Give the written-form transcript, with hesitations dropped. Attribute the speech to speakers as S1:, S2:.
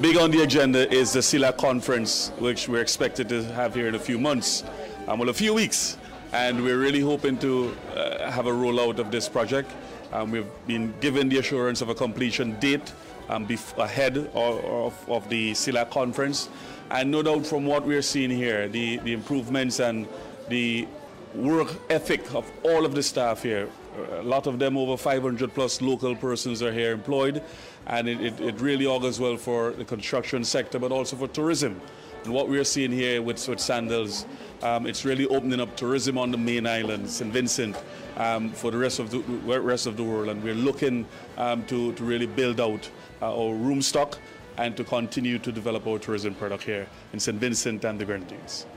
S1: big on the agenda is the CELAC conference, which we're expected to have here in a few months, well, a few weeks. And we're really hoping to have a rollout of this project. We've been given the assurance of a completion date ahead of the CELAC conference. And no doubt from what we're seeing here, the improvements and the work ethic of all of the staff here, a lot of them, over 500 plus local persons are here employed, and it really augurs well for the construction sector, but also for tourism. And what we're seeing here with Sandals, it's really opening up tourism on the main island, St. Vincent, for the rest of the world. And we're looking to really build out our room stock and to continue to develop our tourism product here in St. Vincent and the Grenadines.